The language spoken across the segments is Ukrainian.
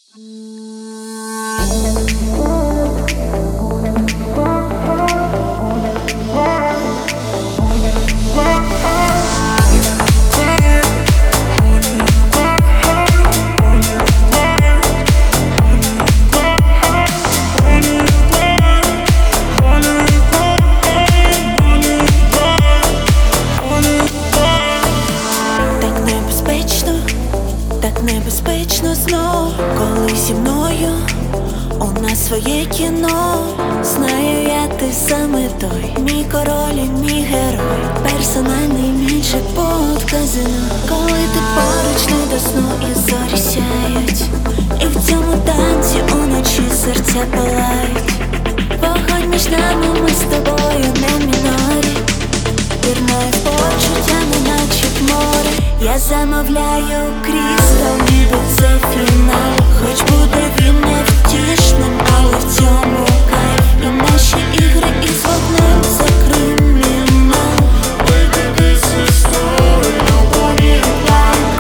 Так небезпечно знов, коли зі мною у нас своє кіно. Знаю я, ти саме той, мій король і мій герой, персональний мій джекпот в казино. Коли ти поруч не до сну і зорі сяють, і в цьому танці уночі серця палають. Вогонь між нами, ми з тобою не мінорі, пірнаю почуттями, наче в море. Я замовляю крізь, ніби це фінал. Хоч буде він невтішним, але в цьому кайф. І наші ігри із вогнем це кримінал. Baby, this is story, nobody alive.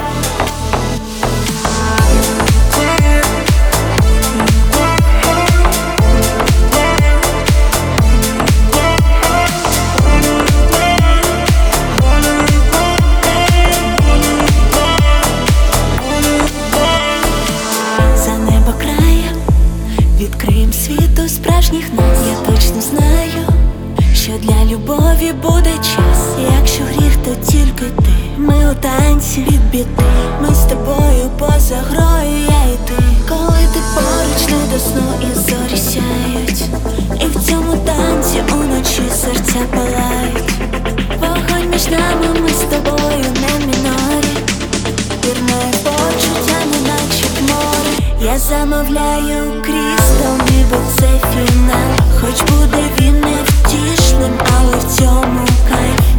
Відкриєм світу справжніх нас. Я точно знаю, що для любові буде час. Якщо гріх, то тільки ти. Ми у танці від біди. Ми з тобою поза грою, я і ти. Коли ти поруч не до сну і зорі сяють, і в цьому танці уночі серця палають. Вогонь між нами, ми з тобою не мінорі, пірнаю почуттями, наче в море. Я замовляю крізь, ніби це фінал. Хоч буде він невтішним, але в цьому кайф.